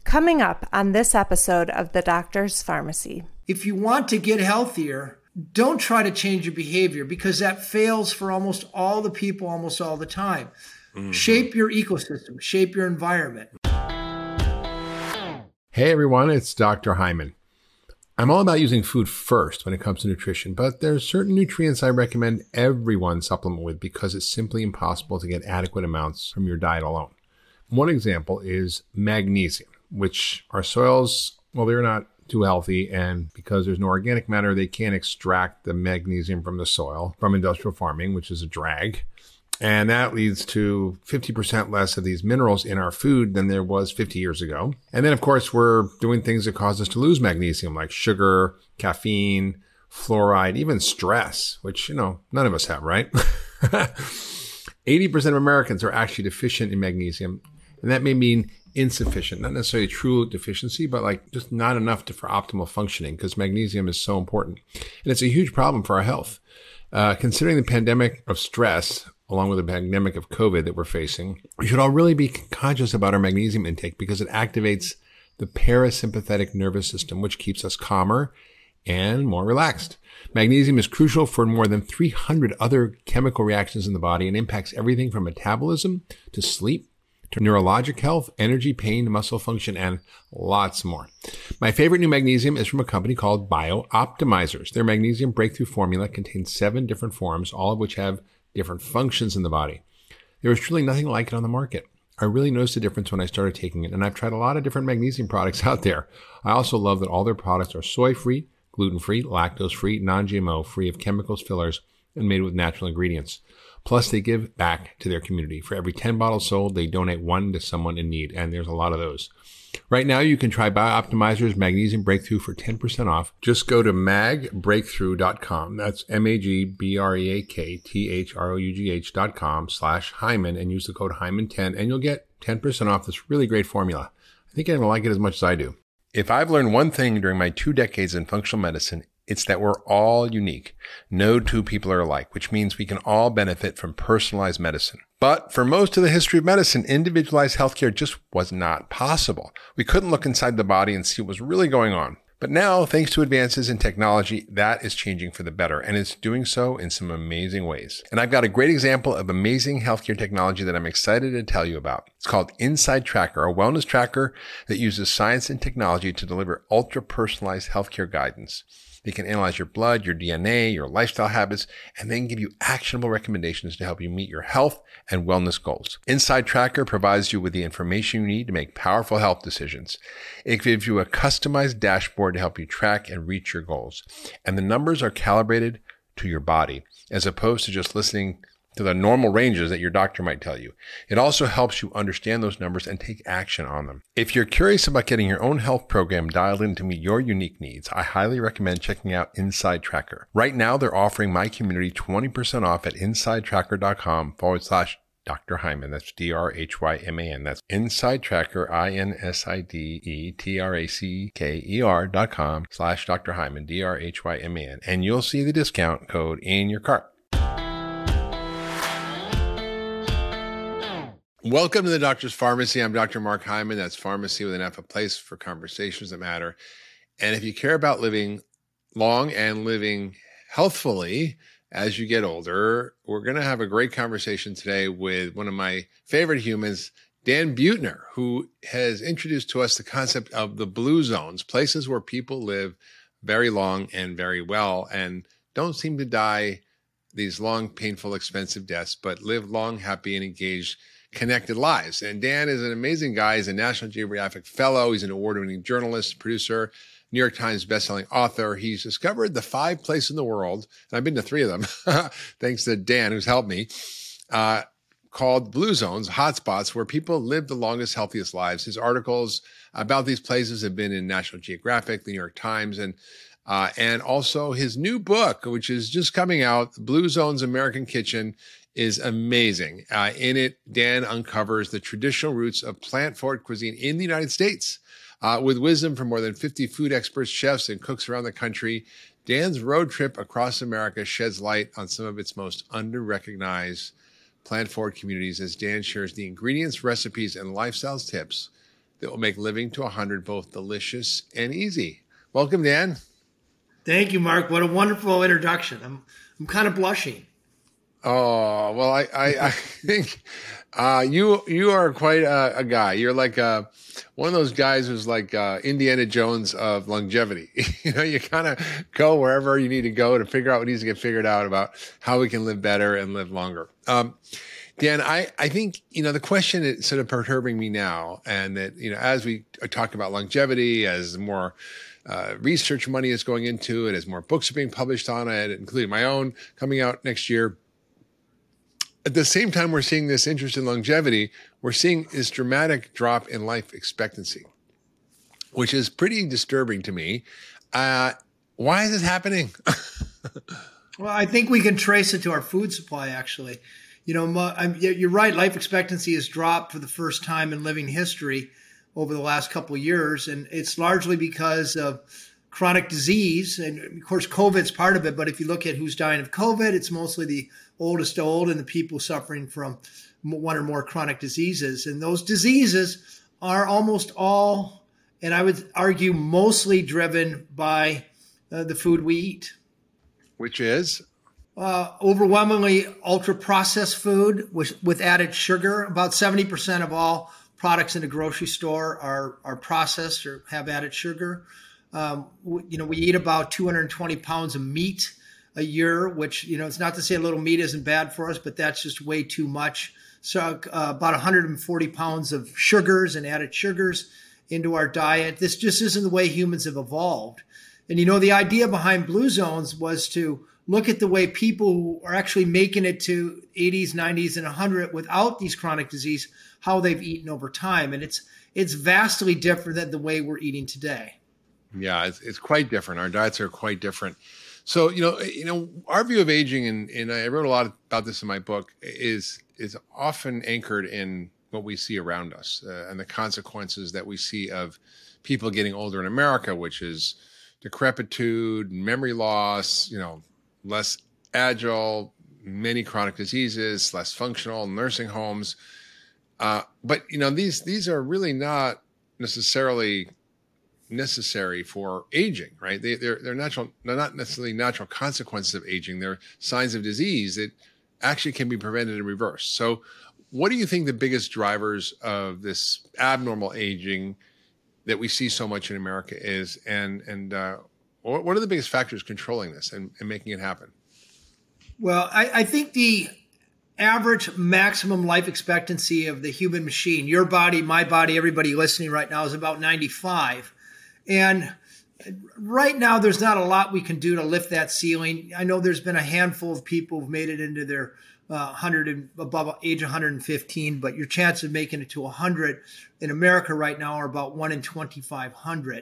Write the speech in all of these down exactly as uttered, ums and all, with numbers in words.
Coming up on this episode of The Doctor's Pharmacy. If you want to get healthier, don't try to change your behavior because that fails for almost all the people almost all the time. Mm-hmm. Shape your ecosystem, shape your environment. Hey everyone, it's Doctor Hyman. I'm all about using food first when it comes to nutrition, but there's certain nutrients I recommend everyone supplement with because it's simply impossible to get adequate amounts from your diet alone. One example is magnesium, which our soils, well, they're not too healthy, and because there's no organic matter, they can't extract the magnesium from the soil from industrial farming, which is a drag. And that leads to fifty percent less of these minerals in our food than there was fifty years ago. And then, of course, we're doing things that cause us to lose magnesium, like sugar, caffeine, fluoride, even stress, which, you know, none of us have, right? eighty percent of Americans are actually deficient in magnesium. And that may mean insufficient, not necessarily true deficiency, but like just not enough to, for optimal functioning because magnesium is so important. And it's a huge problem for our health. Uh, considering the pandemic of stress, along with the pandemic of COVID that we're facing, we should all really be conscious about our magnesium intake because it activates the parasympathetic nervous system, which keeps us calmer and more relaxed. Magnesium is crucial for more than three hundred other chemical reactions in the body and impacts everything from metabolism to sleep, to neurologic health, energy, pain, muscle function, and lots more. My favorite new magnesium is from a company called BioOptimizers. Their magnesium breakthrough formula contains seven different forms, all of which have different functions in the body. There is truly nothing like it on the market. I really noticed a difference when I started taking it, and I've tried a lot of different magnesium products out there. I also love that all their products are soy-free, gluten-free, lactose-free, non-G M O, free of chemicals, fillers, and made with natural ingredients. Plus, they give back to their community. For every ten bottles sold, they donate one to someone in need, and there's a lot of those. Right now, you can try BioOptimizer's Magnesium Breakthrough for ten percent off. Just go to mag breakthrough dot com. That's M A G B R E A K T H R O U G H dot com slash Hyman and use the code Hyman ten, and you'll get ten percent off this really great formula. I think you're going to like it as much as I do. If I've learned one thing during my two decades in functional medicine, it's that we're all unique. No two people are alike, which means we can all benefit from personalized medicine. But for most of the history of medicine, individualized healthcare just was not possible. We couldn't look inside the body and see what was really going on. But now, thanks to advances in technology, that is changing for the better, and it's doing so in some amazing ways. And I've got a great example of amazing healthcare technology that I'm excited to tell you about. It's called Inside Tracker, a wellness tracker that uses science and technology to deliver ultra-personalized healthcare guidance. They can analyze your blood, your D N A, your lifestyle habits, and then give you actionable recommendations to help you meet your health and wellness goals. Inside Tracker provides you with the information you need to make powerful health decisions. It gives you a customized dashboard to help you track and reach your goals. And the numbers are calibrated to your body, as opposed to just listening to the normal ranges that your doctor might tell you. It also helps you understand those numbers and take action on them. If you're curious about getting your own health program dialed in to meet your unique needs, I highly recommend checking out Inside Tracker. Right now, they're offering my community twenty percent off at insidetracker.com forward slash Doctor Hyman. That's D R H Y M A N. That's Inside Tracker, I N S I D E T R A C K E R dot com slash Doctor Hyman, D R H Y M A N. And you'll see the discount code in your cart. Welcome to the Doctor's Pharmacy. I'm Doctor Mark Hyman. That's pharmacy with an F, a place for conversations that matter. And if you care about living long and living healthfully as you get older, we're going to have a great conversation today with one of my favorite humans, Dan Buettner, who has introduced to us the concept of the blue zones, places where people live very long and very well and don't seem to die these long, painful, expensive deaths, but live long, happy, and engaged connected lives. And Dan is an amazing guy. He's a National Geographic Fellow. He's an award-winning journalist, producer, New York Times bestselling author. He's discovered the five places in the world, and I've been to three of them, thanks to Dan, who's helped me, uh, called blue zones, hotspots, where people live the longest, healthiest lives. His articles about these places have been in National Geographic, the New York Times, and uh, and also his new book, which is just coming out, Blue Zones American Kitchen, is amazing. Uh, in it, Dan uncovers the traditional roots of plant-forward cuisine in the United States. Uh, with wisdom from more than fifty food experts, chefs, and cooks around the country, Dan's road trip across America sheds light on some of its most under-recognized plant-forward communities as Dan shares the ingredients, recipes, and lifestyle tips that will make living to one hundred both delicious and easy. Welcome, Dan. Thank you, Mark. What a wonderful introduction. I'm I'm kind of blushing. Oh, well, I, I, I think uh, you you are quite a, a guy. You're like uh, one of those guys who's like uh, Indiana Jones of longevity. You know, you kind of go wherever you need to go to figure out what needs to get figured out about how we can live better and live longer. Um, Dan, I, I think, you know, the question that's sort of perturbing me now, and that, you know, as we talk about longevity, as more uh, research money is going into it, as more books are being published on it, including my own coming out next year, at the same time we're seeing this interest in longevity, we're seeing this dramatic drop in life expectancy, which is pretty disturbing to me. Uh, why is this happening? Well, I think we can trace it to our food supply, actually. You know, I'm, you're right. Life expectancy has dropped for the first time in living history over the last couple of years. And it's largely because of chronic disease. And of course, COVID's part of it. But if you look at who's dying of COVID, it's mostly the oldest old and the people suffering from one or more chronic diseases. And those diseases are almost all, and I would argue mostly driven by uh, the food we eat. Which is? Uh, overwhelmingly ultra-processed food with, with added sugar. About seventy percent of all products in the grocery store are, are processed or have added sugar. Um, we, you know, we eat about two hundred twenty pounds of meat a year, which, you know, it's not to say a little meat isn't bad for us, but that's just way too much. So uh, about one hundred forty pounds of sugars and added sugars into our diet. This just isn't the way humans have evolved. And, you know, the idea behind Blue Zones was to look at the way people who are actually making it to eighties, nineties, and one hundred without these chronic disease, how they've eaten over time. And it's it's vastly different than the way we're eating today. Yeah, it's, it's quite different. Our diets are quite different. So, you know, you know, our view of aging, and, and I wrote a lot about this in my book, is is often anchored in what we see around us uh, and the consequences that we see of people getting older in America, which is decrepitude, memory loss, you know, less agile, many chronic diseases, less functional, nursing homes. Uh, but, you know, these these are really not necessarily necessary for aging, right? They, they're they're natural. They're not necessarily natural consequences of aging. They're signs of disease that actually can be prevented and reversed. So, what do you think the biggest drivers of this abnormal aging that we see so much in America is, and and uh, what are the biggest factors controlling this and, and making it happen? Well, I, I think the average maximum life expectancy of the human machine, your body, my body, everybody listening right now, is about ninety-five. And right now, there's not a lot we can do to lift that ceiling. I know there's been a handful of people who've made it into their uh, one hundred and above age one hundred fifteen, but your chance of making it to one hundred in America right now are about one in twenty-five hundred.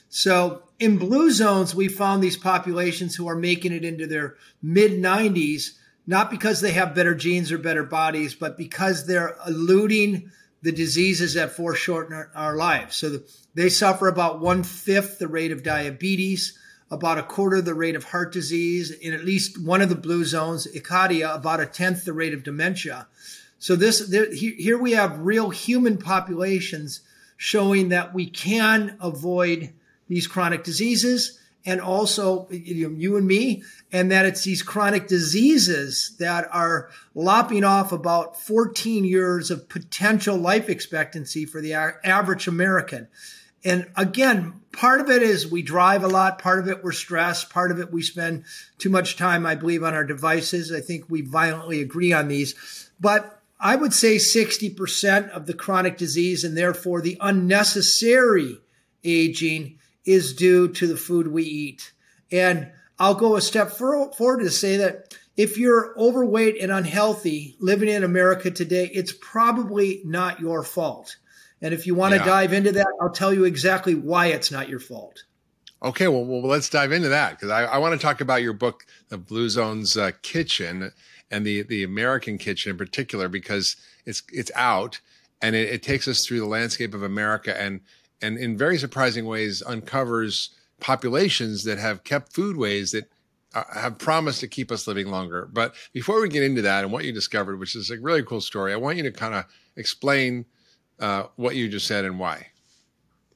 So in Blue Zones, we found these populations who are making it into their mid nineties, not because they have better genes or better bodies, but because they're eluding the diseases that foreshorten our, our lives. So the, they suffer about one-fifth the rate of diabetes, about a quarter the rate of heart disease, in at least one of the Blue Zones, Icadia, about a tenth the rate of dementia. So this there, here we have real human populations showing that we can avoid these chronic diseases, and also you know, you and me, and that it's these chronic diseases that are lopping off about fourteen years of potential life expectancy for the average American. And again, part of it is we drive a lot. Part of it we're stressed. Part of it we spend too much time, I believe, on our devices. I think we violently agree on these. But I would say sixty percent of the chronic disease and therefore the unnecessary aging is due to the food we eat. And I'll go a step forward to say that if you're overweight and unhealthy living in America today, it's probably not your fault. And if you want to yeah. dive into that, I'll tell you exactly why it's not your fault. Okay, well, well let's dive into that, because I, I want to talk about your book, The Blue Zones uh, Kitchen, and the, the American kitchen in particular, because it's it's out and it, it takes us through the landscape of America and and in very surprising ways uncovers populations that have kept foodways that uh, have promised to keep us living longer. But before we get into that and what you discovered, which is a really cool story, I want you to kind of explain uh, what you just said and why.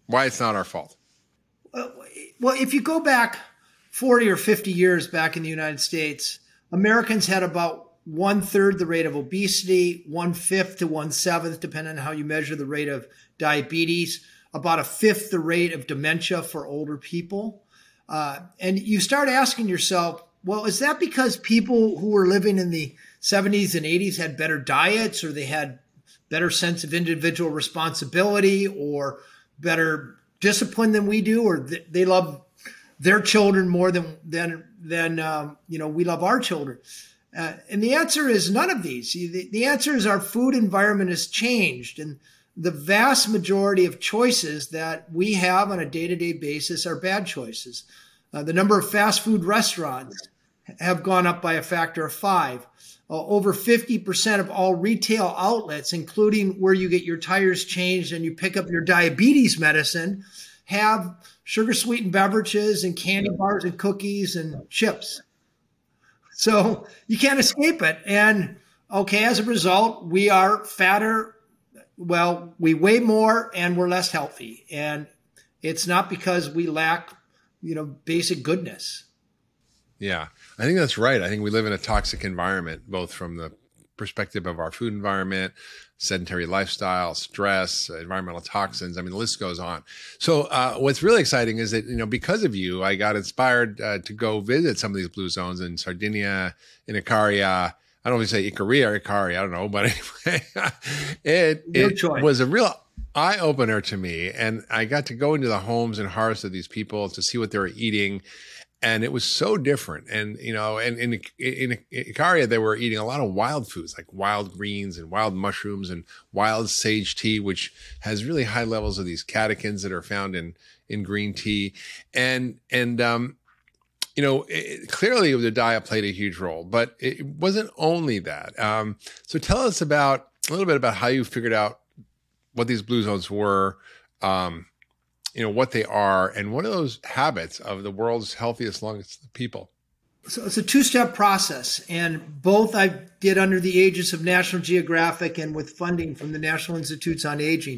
Why it's not our fault. Uh, well, if you go back forty or fifty years back in the United States, Americans had about one third the rate of obesity, one fifth to one seventh, depending on how you measure the rate of diabetes, about a fifth the rate of dementia for older people. Uh, and you start asking yourself, well, is that because people who were living in the seventies and eighties had better diets, or they had better sense of individual responsibility, or better discipline than we do, or th- they love their children more than than than um, you know we love our children? Uh, and the answer is none of these. The, the answer is our food environment has changed, and the vast majority of choices that we have on a day-to-day basis are bad choices. Uh, the number of fast food restaurants have gone up by a factor of five. Uh, over fifty percent of all retail outlets, including where you get your tires changed and you pick up your diabetes medicine, have sugar-sweetened beverages and candy bars and cookies and chips. So you can't escape it. And okay, as a result, we are fatter. Well, we weigh more and we're less healthy. And it's not because we lack, you know, basic goodness. Yeah, I think that's right. I think we live in a toxic environment, both from the perspective of our food environment, sedentary lifestyle, stress, environmental toxins. I mean, the list goes on. So uh, what's really exciting is that, you know, because of you, I got inspired uh, to go visit some of these blue zones in Sardinia, in Icaria. I don't know if you say Icaria or Icaria, I don't know, but anyway, it, it was a real eye opener to me. And I got to go into the homes and hearts of these people to see what they were eating. And it was so different. And, you know, and in, in, in Icaria, they were eating a lot of wild foods, like wild greens and wild mushrooms and wild sage tea, which has really high levels of these catechins that are found in, in green tea. And, and, um, you know, it, clearly the diet played a huge role, but it wasn't only that. Um, so tell us about a little bit about how you figured out what these blue zones were, um, you know, what they are, and what are those habits of the world's healthiest, longest people? So it's a two-step process, and both I did under the aegis of National Geographic and with funding from the National Institutes on Aging.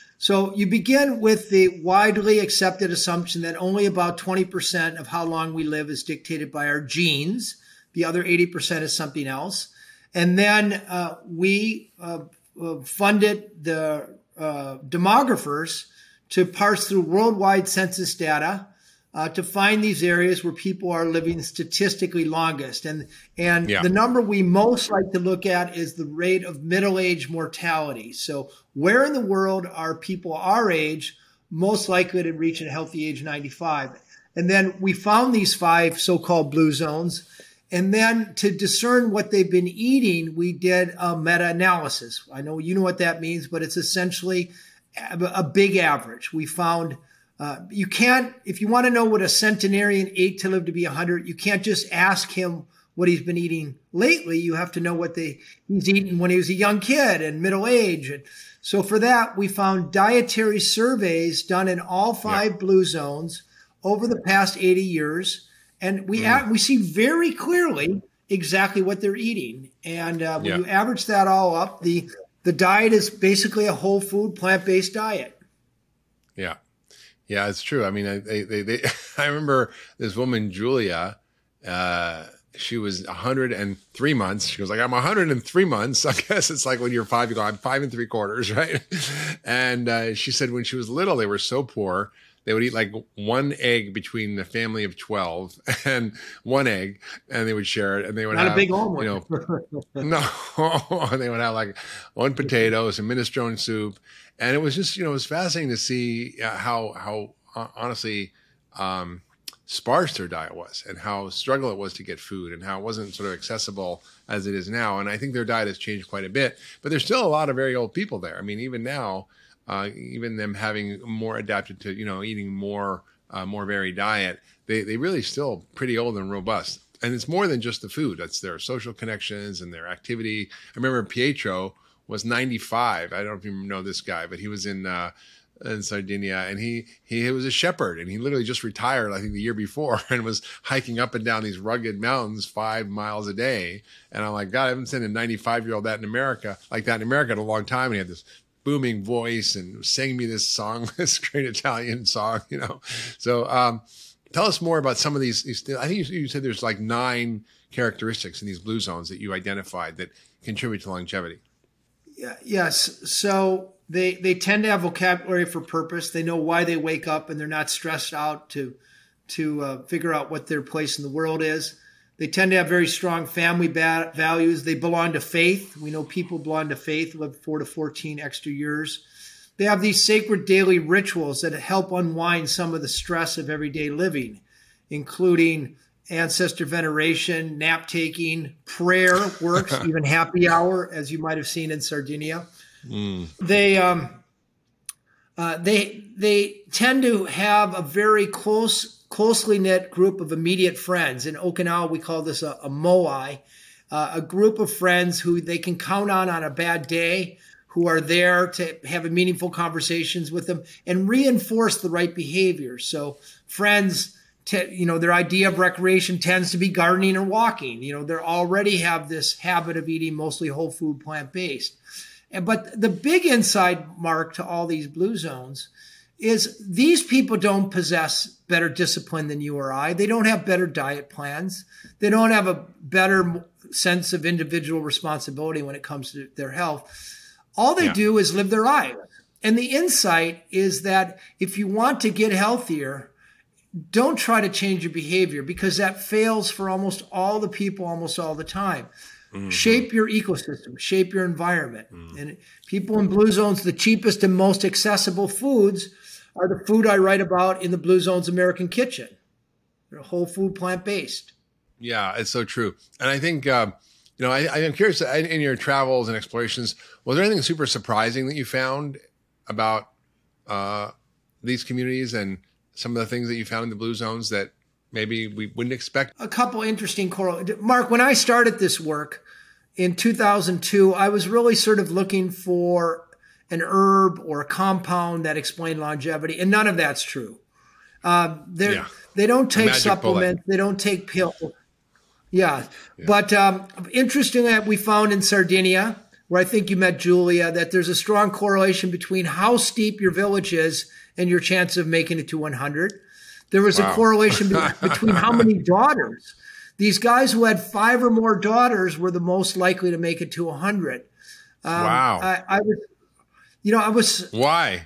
So you begin with the widely accepted assumption that only about twenty percent of how long we live is dictated by our genes. The other eighty percent is something else. And then uh, we uh, uh, funded the uh, demographers to parse through worldwide census data uh, to find these areas where people are living statistically longest. And, and yeah. the number we most like to look at is the rate of middle-age mortality. So where in the world are people our age most likely to reach a healthy age ninety-five? And then we found these five so-called blue zones. And then to discern what they've been eating, we did a meta-analysis. I know you know what that means, but it's essentially a big average. We found uh, you can't, if you want to know what a centenarian ate to live to be one hundred, you can't just ask him what he's been eating lately. You have to know what they, he's eaten when he was a young kid and middle age. And so for that, we found dietary surveys done in all five yeah. blue zones over the past eighty years. And we, mm. a- we see very clearly exactly what they're eating. And uh, when yeah. you average that all up, the The diet is basically a whole food, plant-based diet. Yeah. Yeah, it's true. I mean, I, they, they, they, I remember this woman, Julia, uh, she was one hundred three months. She was like, I'm one hundred three months. I guess it's like when you're five, you go, I'm five and three quarters, right? And uh, she said when she was little, they were so poor. They would eat like one egg between the family of twelve and one egg, and they would share it. And they would Not have, a big omelet. You know, no, they would have like one potato, some minestrone soup. And it was just, you know, it was fascinating to see how, how uh, honestly, um, sparse their diet was and how struggle it was to get food and how it wasn't sort of accessible as it is now. And I think their diet has changed quite a bit, but there's still a lot of very old people there. I mean, even now, Uh, even them having more adapted to, you know, eating more, uh, more varied diet, they, they really still pretty old and robust. And it's more than just the food. That's their social connections and their activity. I remember Pietro was ninety-five. I don't even know this guy, but he was in, uh, in Sardinia, and he, he was a shepherd, and he literally just retired, I think the year before, and was hiking up and down these rugged mountains five miles a day. And I'm like, God, I haven't seen a ninety-five year old that in America, like that in America in a long time. And he had this booming voice and sang me this song, this great Italian song, you know. So um, tell us more about some of these, these. I think you, you said there's like nine characteristics in these blue zones that you identified that contribute to longevity. Yeah, yes. So they they tend to have vocabulary for purpose. They know why they wake up, and they're not stressed out to to uh, figure out what their place in the world is. They tend to have very strong family ba- values. They belong to faith. We know people belong to faith, live four to fourteen extra years. They have these sacred daily rituals that help unwind some of the stress of everyday living, including ancestor veneration, nap taking, prayer works, even happy hour, as you might have seen in Sardinia. Mm. They um, uh, they they tend to have a very close, closely knit group of immediate friends. In Okinawa, we call this a, a moai, uh, a group of friends who they can count on on a bad day, who are there to have meaningful conversations with them and reinforce the right behavior. So friends. Te, you know, their idea of recreation tends to be gardening or walking. You know, they already have this habit of eating mostly whole food, plant-based. And, but the big inside mark to all these blue zones is these people don't possess better discipline than you or I. They don't have better diet plans. They don't have a better sense of individual responsibility when it comes to their health. All they yeah. do is live their lives. And the insight is that if you want to get healthier, don't try to change your behavior, because that fails for almost all the people almost all the time. Mm-hmm. Shape your ecosystem, shape your environment. Mm-hmm. And people in blue zones, the cheapest and most accessible foods are the food I write about in the Blue Zones American Kitchen. They're whole food, plant-based. Yeah, it's so true. And I think, uh, you know, I, I am curious, in your travels and explorations, was there anything super surprising that you found about uh, these communities and some of the things that you found in the blue zones that maybe we wouldn't expect? A couple interesting correlations. Mark, when I started this work in two thousand two, I was really sort of looking for an herb or a compound that explained longevity, and none of that's true. Uh, yeah. They don't take supplements. Bullet. They don't take pills. Yeah. yeah. But um, interesting that we found in Sardinia, where I think you met Julia, that there's a strong correlation between how steep your village is and your chance of making it to one hundred. There was wow. a correlation be- between how many daughters. These guys who had five or more daughters were the most likely to make it to one hundred. Um, wow. I, I was, you know, I was. Why?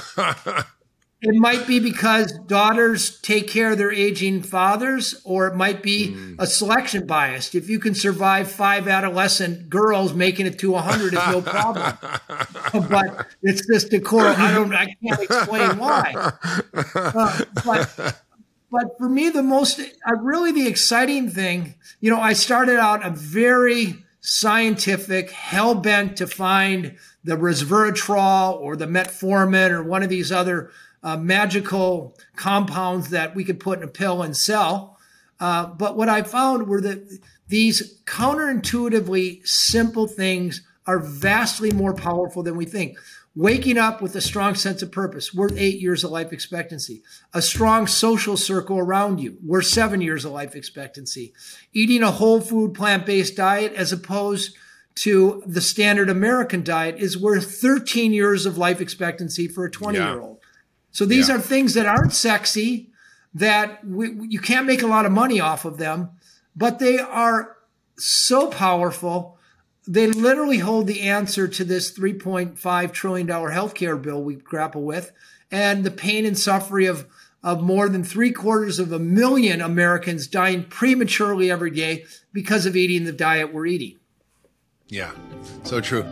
It might be because daughters take care of their aging fathers, or it might be mm. a selection bias. If you can survive five adolescent girls, making it to one hundred is no problem. But it's just a core. I don't. I can't explain why. Uh, but but for me, the most, uh, really the exciting thing, you know, I started out a very scientific, hell bent to find the resveratrol or the metformin or one of these other Uh, magical compounds that we could put in a pill and sell. Uh, but what I found were that these counterintuitively simple things are vastly more powerful than we think. Waking up with a strong sense of purpose, worth eight years of life expectancy. A strong social circle around you, worth seven years of life expectancy. Eating a whole food, plant-based diet as opposed to the standard American diet is worth thirteen years of life expectancy for a twenty-year-old. Yeah. So these yeah. are things that aren't sexy, that we, you can't make a lot of money off of them, but they are so powerful. They literally hold the answer to this three point five trillion dollars healthcare bill we grapple with, and the pain and suffering of, of more than three quarters of a million Americans dying prematurely every day because of eating the diet we're eating. Yeah, so true.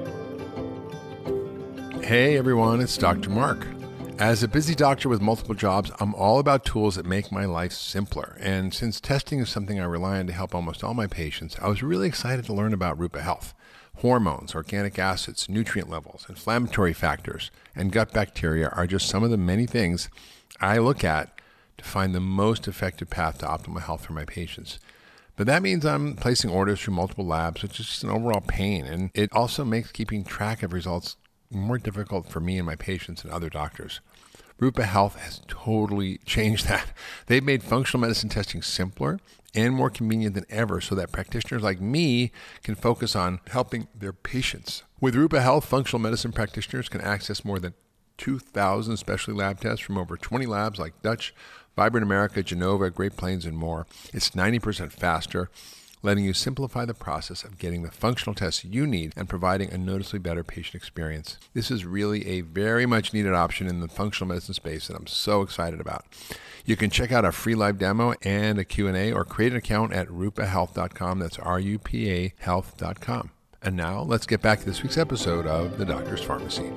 Hey everyone, it's Doctor Mark. As a busy doctor with multiple jobs, I'm all about tools that make my life simpler. And since testing is something I rely on to help almost all my patients, I was really excited to learn about Rupa Health. Hormones, organic acids, nutrient levels, inflammatory factors, and gut bacteria are just some of the many things I look at to find the most effective path to optimal health for my patients. But that means I'm placing orders through multiple labs, which is just an overall pain. And it also makes keeping track of results more difficult for me and my patients and other doctors. Rupa Health has totally changed that. They've made functional medicine testing simpler and more convenient than ever so that practitioners like me can focus on helping their patients. With Rupa Health, functional medicine practitioners can access more than two thousand specialty lab tests from over twenty labs like Dutch, Vibrant America, Genova, Great Plains, and more. It's ninety percent faster, letting you simplify the process of getting the functional tests you need and providing a noticeably better patient experience. This is really a very much needed option in the functional medicine space that I'm so excited about. You can check out a free live demo and a Q and A or create an account at rupa health dot com. That's R U P A health dot com. And now let's get back to this week's episode of The Doctor's Pharmacy.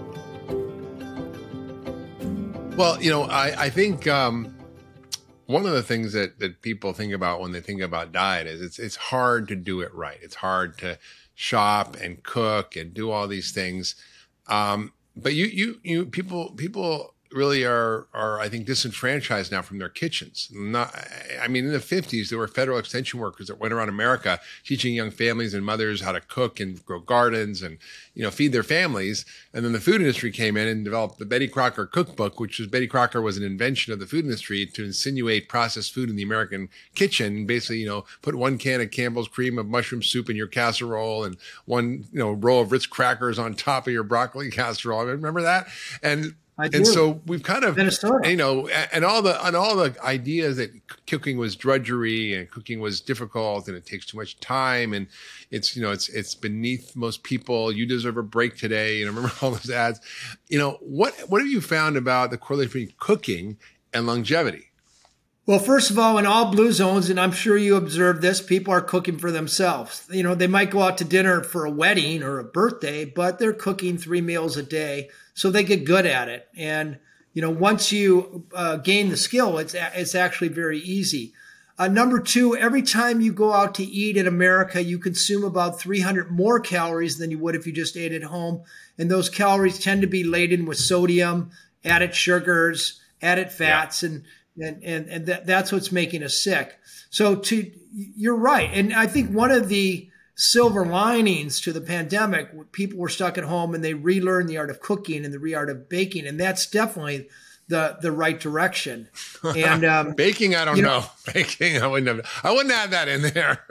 Well, you know, I, I think um, one of the things that, that people think about when they think about diet is it's it's hard to do it right. It's hard to shop and cook and do all these things. Um, but you you you people people really are are I think disenfranchised now from their kitchens. Not, I mean, in the fifties there were federal extension workers that went around America teaching young families and mothers how to cook and grow gardens and, you know, feed their families. And then the food industry came in and developed the Betty Crocker cookbook, which was Betty Crocker was an invention of the food industry to insinuate processed food in the American kitchen. Basically, you know, put one can of Campbell's cream of mushroom soup in your casserole and one, you know, roll of Ritz crackers on top of your broccoli casserole. Remember that? And And so we've kind of, Minnesota. you know, and all the and all the ideas that cooking was drudgery and cooking was difficult and it takes too much time and it's, you know, it's it's beneath most people. You deserve a break today. And I remember all those ads. You know, what what have you found about the correlation between cooking and longevity? Well, first of all, in all blue zones, and I'm sure you observed this, people are cooking for themselves. You know, they might go out to dinner for a wedding or a birthday, but they're cooking three meals a day. So they get good at it. And, you know, once you uh, gain the skill, it's it's actually very easy. Uh, number two, every time you go out to eat in America, you consume about three hundred more calories than you would if you just ate at home. And those calories tend to be laden with sodium, added sugars, added fats, yeah. and and and, and that, that's what's making us sick. So to you're right. And I think one of the silver linings to the pandemic, people were stuck at home and they relearned the art of cooking and the art of baking. And that's definitely the, the right direction. And um, baking, I don't you know. know. Baking, I wouldn't have, I wouldn't have that in there.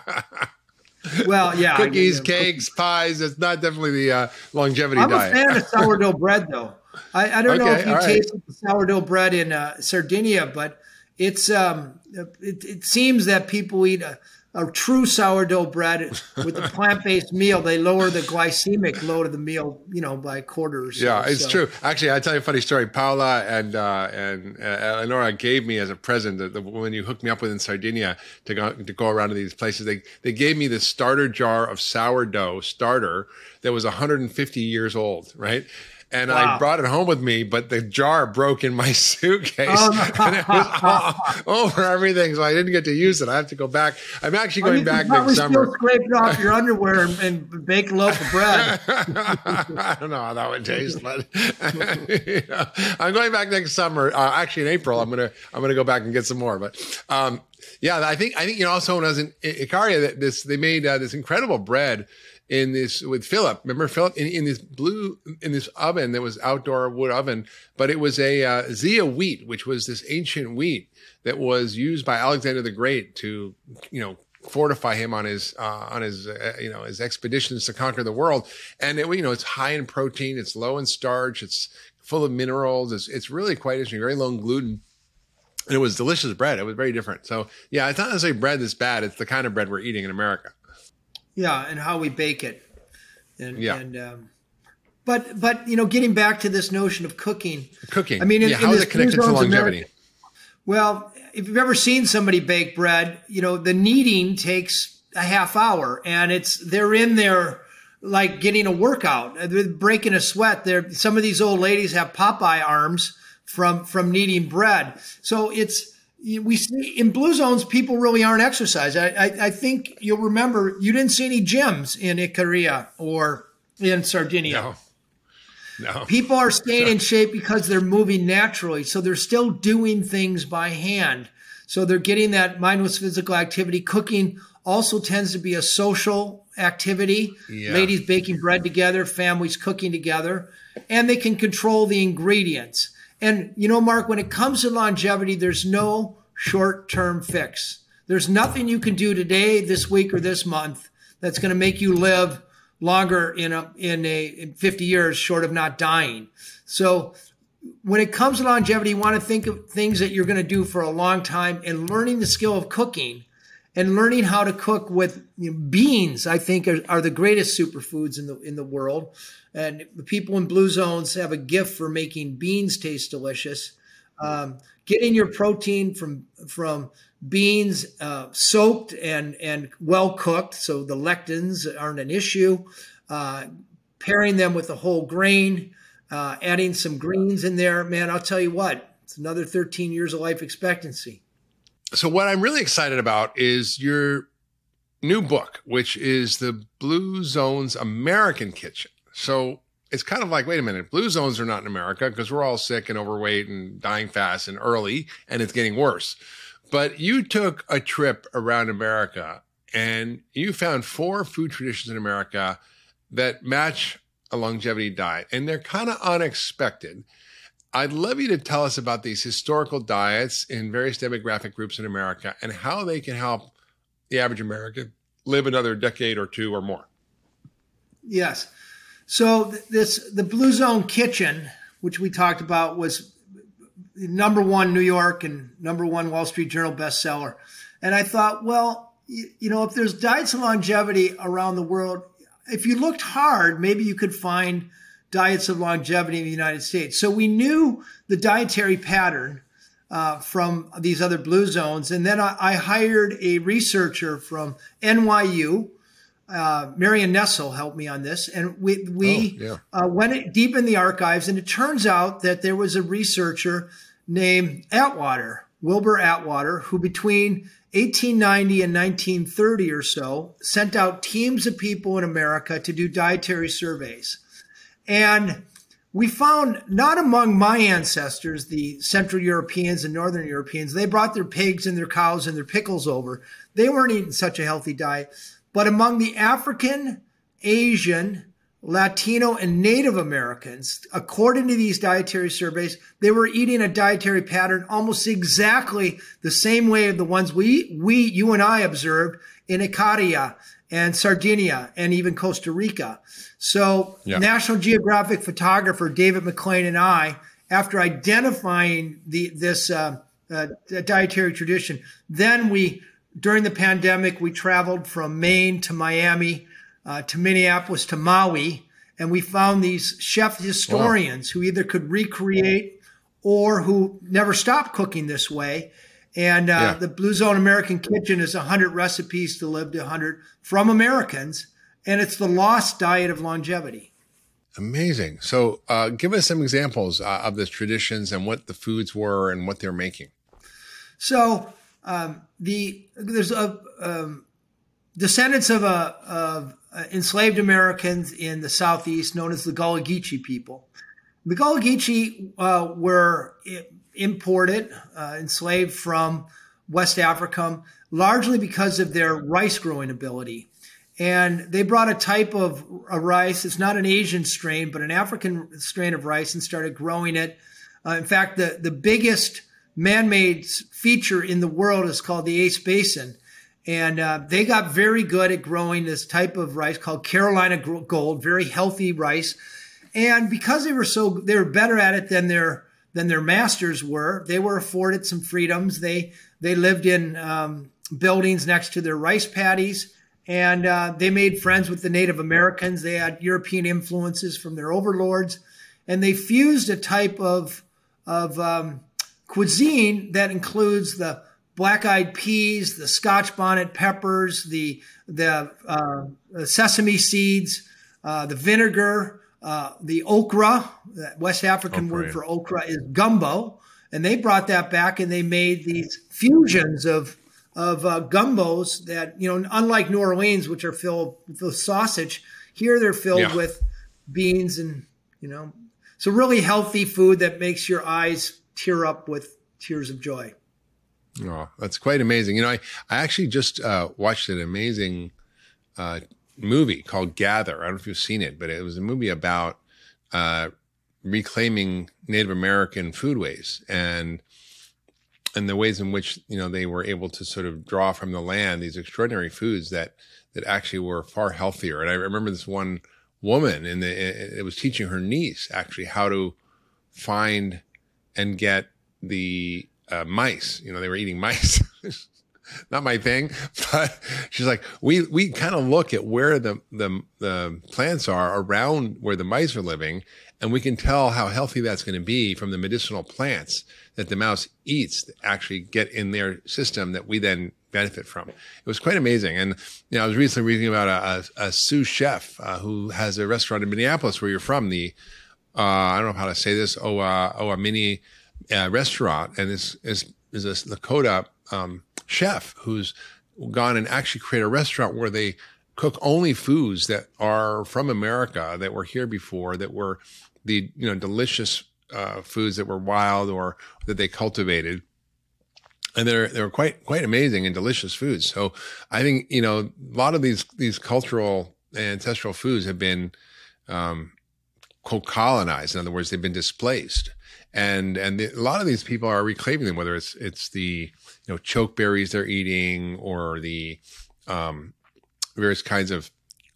Well, yeah. Cookies, I mean, cakes, cookies. Pies. It's not definitely the uh, longevity I'm diet. I'm a fan of sourdough bread though. I, I don't okay, know if you right. tasted the sourdough bread in uh, Sardinia, but it's, um, it, it seems that people eat a, a true sourdough bread with a plant-based meal. They lower the glycemic load of the meal, you know, by quarters. Yeah, it's so. true. Actually, I'll tell you a funny story. Paula and uh, and uh, Eleonora gave me as a present, the, the woman you hooked me up with in Sardinia to go to go around to these places. They they gave me this starter jar of sourdough starter that was one hundred fifty years old, right? And wow. I brought it home with me, but the jar broke in my suitcase oh, no. and it was all over everything. So I didn't get to use it. I have to go back. I'm actually going I mean, back next summer. Still scrape it off your underwear and, and bake a loaf of bread. I don't know how that would taste, but you know, I'm going back next summer. Uh, actually, in April, I'm gonna I'm gonna go back and get some more. But um, yeah, I think I think you know also when I was in Icaria, this they made uh, this incredible bread. In this with Philip, remember Philip in, in this blue in this oven that was outdoor wood oven, but it was a uh, Zea wheat, which was this ancient wheat that was used by Alexander the Great to, you know, fortify him on his uh, on his uh, you know his expeditions to conquer the world. And it, you know, it's high in protein, it's low in starch, it's full of minerals. It's it's really quite interesting, very low in gluten. And it was delicious bread. It was very different. So yeah, it's not necessarily bread that's bad. It's the kind of bread we're eating in America. Yeah, and how we bake it, and yeah. and um, but but you know, getting back to this notion of cooking, cooking. I mean, in, yeah, in how is it connected to longevity? America, well, if you've ever seen somebody bake bread, you know the kneading takes a half hour, and it's they're in there like getting a workout, they're breaking a sweat. They're some of these old ladies have Popeye arms from from kneading bread, so it's. We see in blue zones, people really aren't exercising. I, I, I think you'll remember you didn't see any gyms in Icaria or in Sardinia. No, no. People are staying in shape because they're moving naturally. So they're still doing things by hand. So they're getting that mindless physical activity. Cooking also tends to be a social activity. Yeah. Ladies baking bread together, families cooking together, and they can control the ingredients. And, you know, Mark, when it comes to longevity, there's no short-term fix. There's nothing you can do today, this week, or this month that's going to make you live longer in a, in a in fifty years short of not dying. So when it comes to longevity, you want to think of things that you're going to do for a long time, and learning the skill of cooking and learning how to cook with, you know, beans, I think are, are the greatest superfoods in the in the world. And the people in Blue Zones have a gift for making beans taste delicious. Um, getting your protein from from beans uh, soaked and and well cooked, so the lectins aren't an issue. Uh, pairing them with a whole grain, uh, adding some greens in there, man, I'll tell you what, it's another thirteen years of life expectancy. So what I'm really excited about is your new book, which is the Blue Zones American Kitchen. So it's kind of like, wait a minute, Blue Zones are not in America because we're all sick and overweight and dying fast and early, and it's getting worse. But you took a trip around America and you found four food traditions in America that match a longevity diet, and they're kind of unexpected. I'd love you to tell us about these historical diets in various demographic groups in America and how they can help the average American live another decade or two or more. Yes. So this the Blue Zone Kitchen, which we talked about, was number one New York and number one Wall Street Journal bestseller. And I thought, well, you, you know, if there's diets of longevity around the world, if you looked hard, maybe you could find diets of longevity in the United States. So we knew the dietary pattern uh, from these other Blue Zones. And then I, I hired a researcher from N Y U. Uh, Marion Nessel helped me on this, and we we oh, yeah. uh, went deep in the archives, and it turns out that there was a researcher named Atwater, Wilbur Atwater, who between eighteen ninety and nineteen thirty or so sent out teams of people in America to do dietary surveys. And we found not among my ancestors, the Central Europeans and Northern Europeans, they brought their pigs and their cows and their pickles over. They weren't eating such a healthy diet. But among the African, Asian, Latino, and Native Americans, according to these dietary surveys, they were eating a dietary pattern almost exactly the same way of the ones we, we, you and I observed in Icaria and Sardinia and even Costa Rica. So yeah. National Geographic photographer David McLean and I, after identifying the this uh, uh, dietary tradition, then we during the pandemic, we traveled from Maine to Miami, uh, to Minneapolis to Maui, and we found these chef historians wow. who either could recreate or who never stopped cooking this way. And uh, yeah. the Blue Zone American Kitchen is one hundred recipes to live to one hundred from Americans, and it's the lost diet of longevity. Amazing. So uh, give us some examples uh, of the traditions and what the foods were and what they're making. So Um, the there's a um, descendants of a of uh, enslaved Americans in the Southeast, known as the Gullah Geechee people. The Gullah Geechee uh, were imported, uh, enslaved from West Africa, largely because of their rice growing ability. And they brought a type of a rice. It's not an Asian strain, but an African strain of rice, and started growing it. Uh, in fact, the the biggest man-made feature in the world is called the Ace Basin. And uh, they got very good at growing this type of rice called Carolina Gold, very healthy rice. And because they were so, they were better at it than their than their masters were, they were afforded some freedoms. They they lived in um, buildings next to their rice paddies, and uh, they made friends with the Native Americans. They had European influences from their overlords, and they fused a type of of um, cuisine that includes the black-eyed peas, the Scotch bonnet peppers, the the uh, sesame seeds, uh, the vinegar, uh, the okra. The West African okra, word yeah. for okra is gumbo, and they brought that back and they made these fusions of of uh, gumbos that, you know, unlike New Orleans, which are filled with sausage, here they're filled yeah. with beans and, you know, so really healthy food that makes your eyes tear up with tears of joy. Oh, that's quite amazing. You know, I, I actually just uh, watched an amazing uh, movie called Gather. I don't know if you've seen it, but it was a movie about uh, reclaiming Native American foodways and and the ways in which, you know, they were able to sort of draw from the land these extraordinary foods that that actually were far healthier. And I remember this one woman, and it was teaching her niece actually how to find and get the uh, mice. You know, they were eating mice. Not my thing, but she's like, we we kind of look at where the, the the plants are around where the mice are living, and we can tell how healthy that's going to be from the medicinal plants that the mouse eats that actually get in their system that we then benefit from. It was quite amazing. And, you know, I was recently reading about a, a, a sous chef uh, who has a restaurant in Minneapolis where you're from, the, uh, I don't know how to say this, oh, uh, oh, a mini uh, restaurant. And this is, is a Lakota um, chef who's gone and actually created a restaurant where they cook only foods that are from America, that were here before, that were the, you know, delicious uh, foods that were wild or that they cultivated. And they're, they're quite, quite amazing and delicious foods. So I think, you know, a lot of these, these cultural and ancestral foods have been, um, co-colonized. In other words, they've been displaced. And, and the, a lot of these people are reclaiming them, whether it's, it's the, you know, choke berries they're eating or the, um, various kinds of,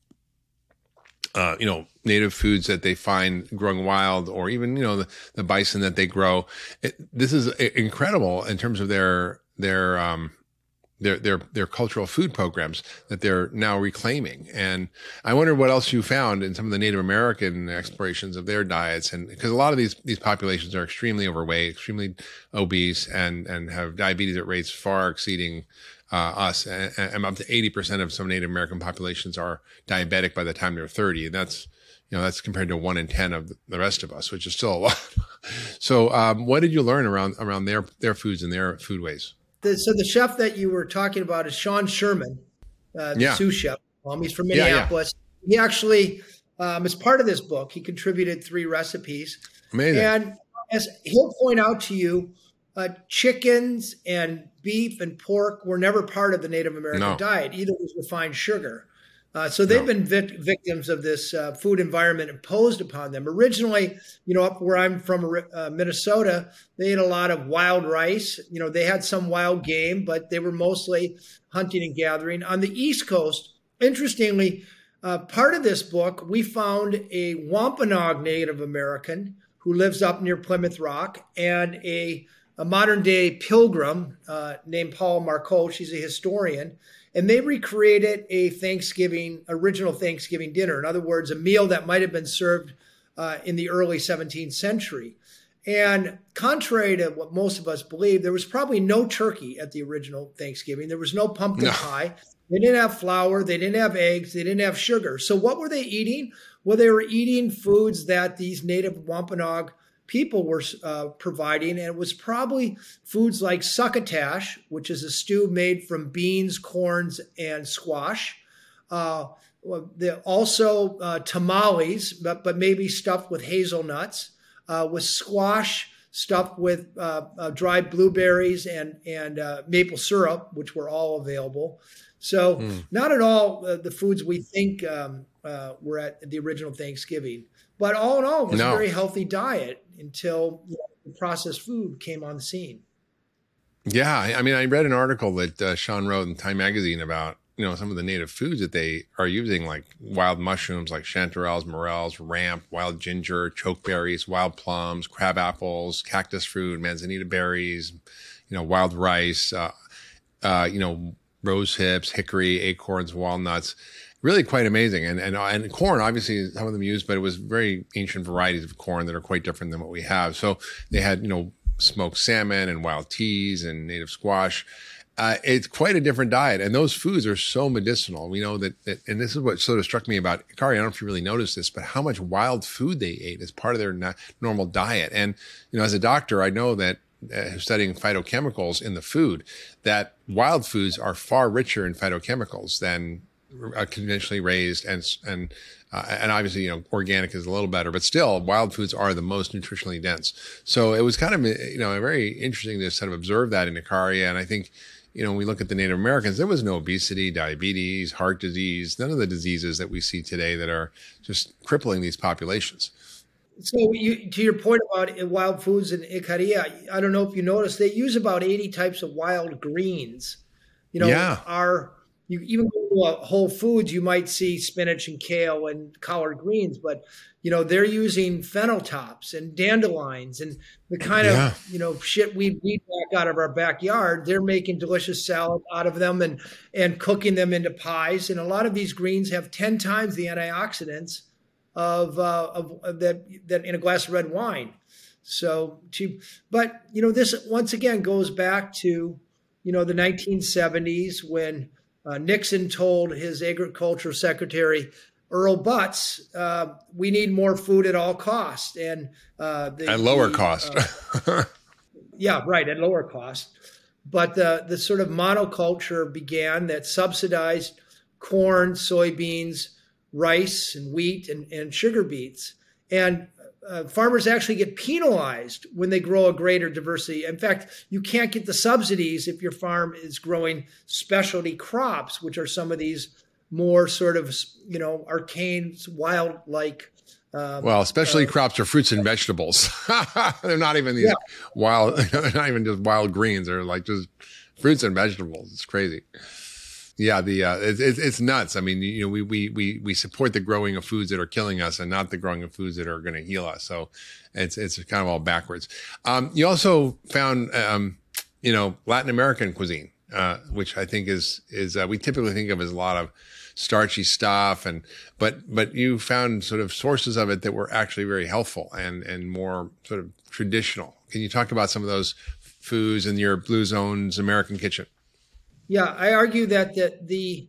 uh, you know, native foods that they find growing wild, or even, you know, the, the bison that they grow. It, this is incredible in terms of their, their, um, their, their, their cultural food programs that they're now reclaiming. And I wonder what else you found in some of the Native American explorations of their diets. And because a lot of these, these populations are extremely overweight, extremely obese, and, and have diabetes at rates far exceeding Uh, us, and, and up to eighty percent of some Native American populations are diabetic by the time they're thirty. And that's, you know, that's compared to one in ten of the rest of us, which is still a lot. So, um, what did you learn around, around their, their foods and their foodways? The, so the chef that you were talking about is Sean Sherman, uh, the yeah. sous chef. Um, he's from Minneapolis. Yeah, yeah. He actually, um, as part of this book, he contributed three recipes. Amazing. And as he'll point out to you, uh, chickens and beef and pork were never part of the Native American no. diet. Either was refined sugar. Uh, so they've no. been vic- victims of this uh, food environment imposed upon them. Originally, you know, up where I'm from, uh, Minnesota, they ate a lot of wild rice. You know, they had some wild game, but they were mostly hunting and gathering. On the East Coast, interestingly, uh, part of this book, we found a Wampanoag Native American who lives up near Plymouth Rock, and a a modern-day pilgrim uh, named Paul Marcotte. She's a historian. And they recreated a Thanksgiving, original Thanksgiving dinner. In other words, a meal that might have been served uh, in the early seventeenth century. And contrary to what most of us believe, there was probably no turkey at the original Thanksgiving. There was no pumpkin no. pie. They didn't have flour. They didn't have eggs. They didn't have sugar. So what were they eating? Well, they were eating foods that these native Wampanoag people were uh, providing, and it was probably foods like succotash, which is a stew made from beans, corns, and squash. Uh, also uh, tamales, but, but maybe stuffed with hazelnuts, uh, with squash stuffed with uh, uh, dried blueberries and, and uh, maple syrup, which were all available. So mm. not at all uh, the foods we think um, uh, were at the original Thanksgiving. But all in all, it was no. a very healthy diet until, you know, the processed food came on the scene. Yeah. I mean, I read an article that uh, Sean wrote in Time Magazine about, you know, some of the native foods that they are using, like wild mushrooms, like chanterelles, morels, ramp, wild ginger, chokeberries, wild plums, crab apples, cactus fruit, manzanita berries, you know, wild rice, uh, uh, you know, rose hips, hickory, acorns, walnuts. Really quite amazing. And, and, and corn, obviously some of them used, but it was very ancient varieties of corn that are quite different than what we have. So they had, you know, smoked salmon and wild teas and native squash. Uh, it's quite a different diet. And those foods are so medicinal. We know that, that, and this is what sort of struck me about Ikari. I don't know if you really noticed this, but how much wild food they ate as part of their na- normal diet. And, you know, as a doctor, I know that uh, studying phytochemicals in the food, that wild foods are far richer in phytochemicals than Uh, conventionally raised, and and uh, and obviously, you know, organic is a little better, but still wild foods are the most nutritionally dense. So it was kind of, you know, very interesting to sort of observe that in Ikaria. And I think, you know, when we look at the Native Americans, there was no obesity, diabetes, heart disease, none of the diseases that we see today that are just crippling these populations. So you, to your point about wild foods and Icaria, I don't know if you noticed, they use about eighty types of wild greens. You know, Yeah. our you even go to a Whole Foods, you might see spinach and kale and collard greens, but you know they're using fennotops and dandelions and the kind Yeah. of you know shit we weed back out of our backyard. They're making delicious salad out of them and and cooking them into pies. And a lot of these greens have ten times the antioxidants of uh, of, of that that in a glass of red wine. So to but you know this once again goes back to you know the nineteen seventies when uh, Nixon told his agriculture secretary Earl Butz, uh, we need more food at all costs and uh, the, At lower the, cost. uh, yeah, right, at lower cost. But the the sort of monoculture began that subsidized corn, soybeans, rice and wheat and, and sugar beets. And uh, farmers actually get penalized when they grow a greater diversity. In fact, you can't get the subsidies if your farm is growing specialty crops, which are some of these more sort of, you know, arcane, wild-like. Um, well, especially uh, crops are fruits and vegetables. They're not even these Yeah. wild, they're not even just wild greens. They're like just fruits and vegetables. It's crazy. Yeah, the uh, it's it's it's nuts. I mean, you know, we we we we support the growing of foods that are killing us, and not the growing of foods that are going to heal us. So it's it's kind of all backwards. Um, you also found, um, you know, Latin American cuisine, uh, which I think is is uh, we typically think of as a lot of starchy stuff, and but but you found sort of sources of it that were actually very helpful and and more sort of traditional. Can you talk about some of those foods in your Blue Zone's American Kitchen? Yeah, I argue that the, the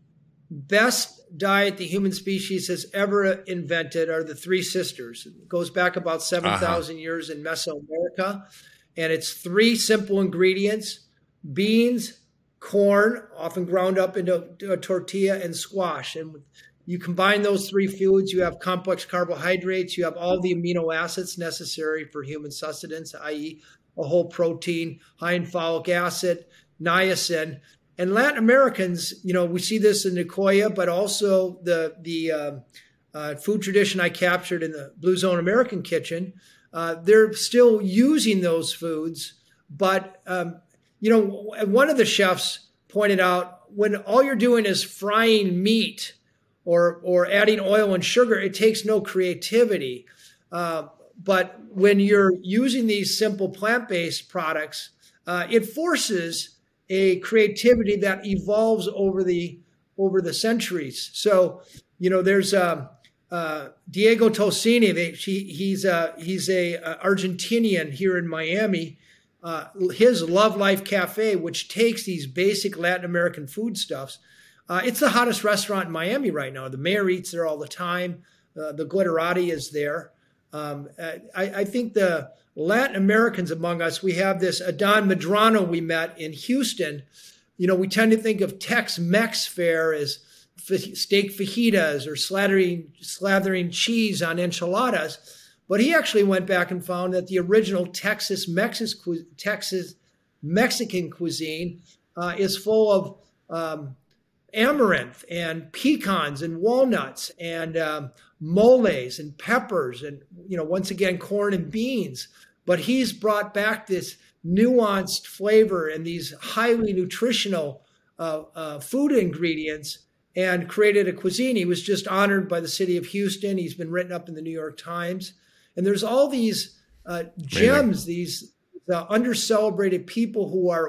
best diet the human species has ever invented are the Three Sisters. It goes back about seven thousand uh-huh. years in Mesoamerica. And it's three simple ingredients: beans, corn, often ground up into a tortilla, and squash. And you combine those three foods, you have complex carbohydrates, you have all the amino acids necessary for human sustenance, that is a whole protein, high in folic acid, niacin. And Latin Americans, you know, we see this in Nicoya, but also the the uh, uh, food tradition I captured in the Blue Zone American Kitchen. Uh, they're still using those foods, but um, you know, one of the chefs pointed out when all you're doing is frying meat or or adding oil and sugar, it takes no creativity. Uh, but when you're using these simple plant-based products, uh, it forces a creativity that evolves over the over the centuries. So, you know, there's uh, uh, Diego Tosini. They, he, he's a he's a, a Argentinian here in Miami. Uh, his Love Life Cafe, which takes these basic Latin American foodstuffs, uh, it's the hottest restaurant in Miami right now. The mayor eats there all the time. Uh, the glitterati is there. Um, I, I think the Latin Americans among us, we have this Adon Medrano we met in Houston. You know, we tend to think of Tex-Mex fare as steak fajitas or slathering, slathering cheese on enchiladas. But he actually went back and found that the original Texas, Mexis, Texas Mexican cuisine uh, is full of um, amaranth and pecans and walnuts and um, moles and peppers and, you know, once again, corn and beans. But he's brought back this nuanced flavor and these highly nutritional uh, uh, food ingredients and created a cuisine. He was just honored by the city of Houston. He's been written up in the New York Times. And there's all these uh, gems, Amazing. these uh, under-celebrated people who are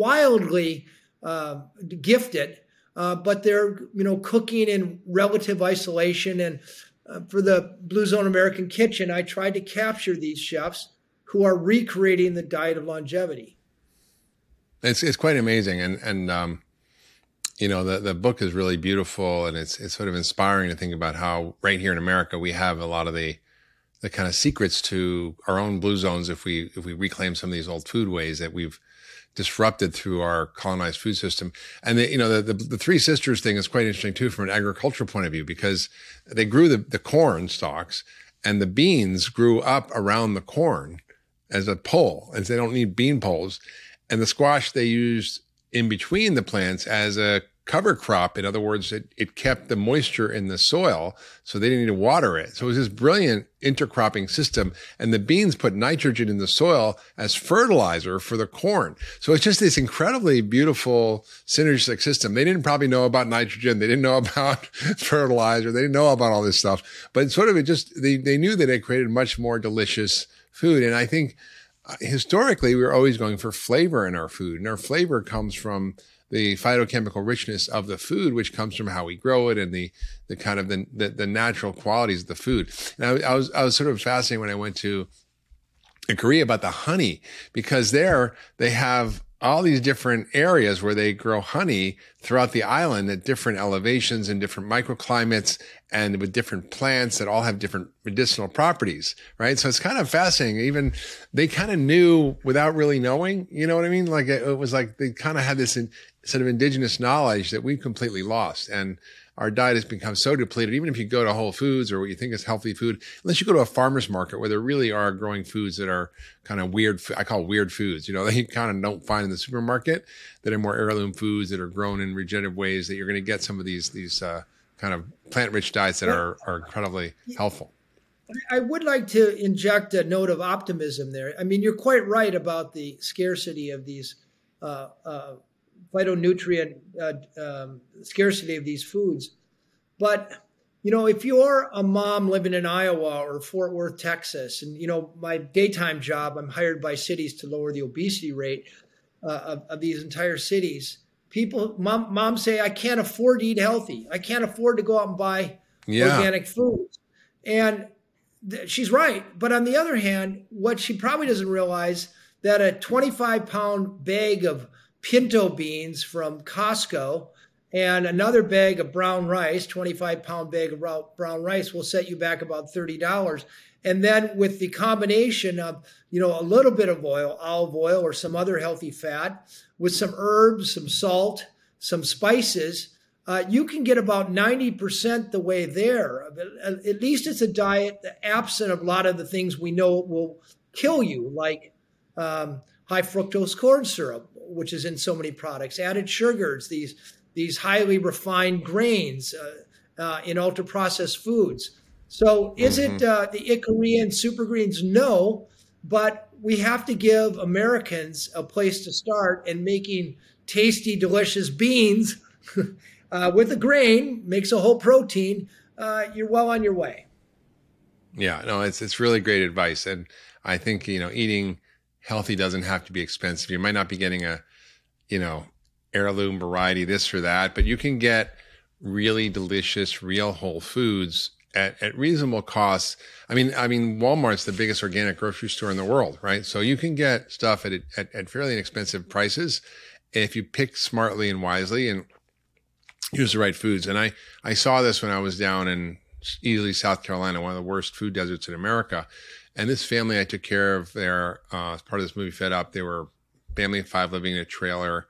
wildly uh, gifted, uh, but they're, you know, cooking in relative isolation. And uh, for the Blue Zone American Kitchen, I tried to capture these chefs who are recreating the diet of longevity. It's it's quite amazing, and and um, you know the the book is really beautiful, and it's it's sort of inspiring to think about how right here in America we have a lot of the the kind of secrets to our own blue zones if we if we reclaim some of these old food ways that we've disrupted through our colonized food system. And the, you know the, the the Three Sisters thing is quite interesting too from an agricultural point of view, because they grew the the corn stalks and the beans grew up around the corn as a pole, as they don't need bean poles. And the squash they used in between the plants as a cover crop. In other words, it, it kept the moisture in the soil, so they didn't need to water it. So it was this brilliant intercropping system. And the beans put nitrogen in the soil as fertilizer for the corn. So it's just this incredibly beautiful synergistic system. They didn't probably know about nitrogen. They didn't know about fertilizer. They didn't know about all this stuff. But sort of it just, they, they knew that it created much more delicious food. And I think uh, historically, we were always going for flavor in our food. And our flavor comes from the phytochemical richness of the food, which comes from how we grow it and the, the kind of the, the, the natural qualities of the food. And I, I was, I was sort of fascinated when I went to Korea about the honey, because there they have all these different areas where they grow honey throughout the island at different elevations and different microclimates and with different plants that all have different medicinal properties, right? So it's kind of fascinating. Even they kind of knew without really knowing, you know what I mean? Like it was like they kind of had this in, sort of indigenous knowledge that we completely lost. And our diet has become so depleted. Even if you go to Whole Foods or what you think is healthy food, unless you go to a farmer's market where there really are growing foods that are kind of weird, I call weird foods, you know, that you kind of don't find in the supermarket, that are more heirloom foods that are grown in regenerative ways, that you're going to get some of these, these uh, kind of plant-rich diets that are, are incredibly helpful. I would like to inject a note of optimism there. I mean, you're quite right about the scarcity of these uh, uh, phytonutrient uh, um, scarcity of these foods. But, you know, if you're a mom living in Iowa or Fort Worth, Texas, and, you know, my daytime job, I'm hired by cities to lower the obesity rate uh, of, of these entire cities. People, mom, moms say, I can't afford to eat healthy. I can't afford to go out and buy yeah. organic foods. And th- she's right. But on the other hand, what she probably doesn't realize that a twenty-five pound bag of pinto beans from Costco and another bag of brown rice, twenty-five pound bag of brown rice will set you back about thirty dollars. And then with the combination of, you know, a little bit of oil, olive oil or some other healthy fat with some herbs, some salt, some spices, uh, you can get about ninety percent the way there. At least it's a diet absent of a lot of the things we know will kill you, like um, high fructose corn syrup, which is in so many products, added sugars, these these highly refined grains uh, uh, in ultra-processed foods. So is mm-hmm. it uh, the Icarian super greens? No, but we have to give Americans a place to start, and making tasty, delicious beans uh, with a grain makes a whole protein. Uh, you're well on your way. Yeah, no, it's it's really great advice. And I think, you know, eating healthy doesn't have to be expensive. You might not be getting a, you know, heirloom variety, this or that, but you can get really delicious, real whole foods at, at reasonable costs. I mean, I mean, Walmart's the biggest organic grocery store in the world, right? So you can get stuff at, at, at fairly inexpensive prices if you pick smartly and wisely and use the right foods. And I, I saw this when I was down in Ely, South Carolina, one of the worst food deserts in America. And this family I took care of there, uh, as part of this movie Fed Up, they were a family of five living in a trailer.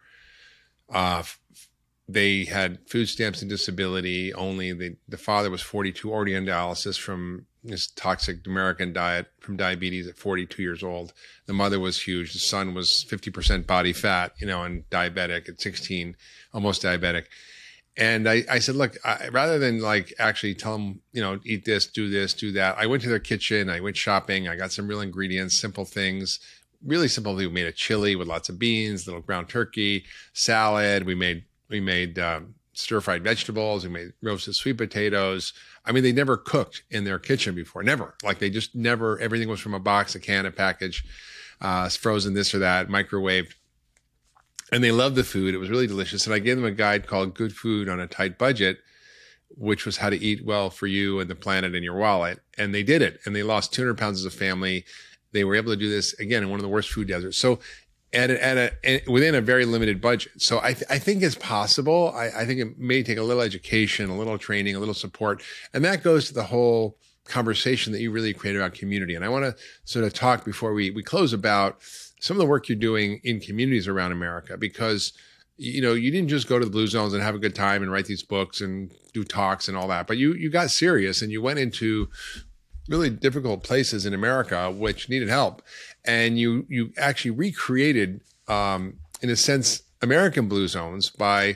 Uh, they had food stamps and disability only. They, the father was forty-two, already on dialysis from this toxic American diet, from diabetes at forty-two years old. The mother was huge. The son was fifty percent body fat, you know, and diabetic at sixteen, almost diabetic. And I, I said, look, I, rather than like actually tell them, you know, eat this, do this, do that, I went to their kitchen, I went shopping, I got some real ingredients, simple things, really simple. We made a chili with lots of beans, little ground turkey, salad. We made, we made um, stir-fried vegetables. We made roasted sweet potatoes. I mean, they never cooked in their kitchen before, never. Like they just never, everything was from a box, a can, a package, uh, frozen this or that, microwaved. And they loved the food. It was really delicious. And I gave them a guide called Good Food on a Tight Budget, which was how to eat well for you and the planet and your wallet. And they did it. And they lost two hundred pounds as a family. They were able to do this, again, in one of the worst food deserts. So at a, at a, within a very limited budget. So I, th- I think it's possible. I, I think it may take a little education, a little training, a little support. And that goes to the whole conversation that you really created about community. And I want to sort of talk before we, we close about some of the work you're doing in communities around America, because, you know, you didn't just go to the Blue Zones and have a good time and write these books and do talks and all that, but you, you got serious and you went into really difficult places in America, which needed help. And you, you actually recreated, um, in a sense, American Blue Zones by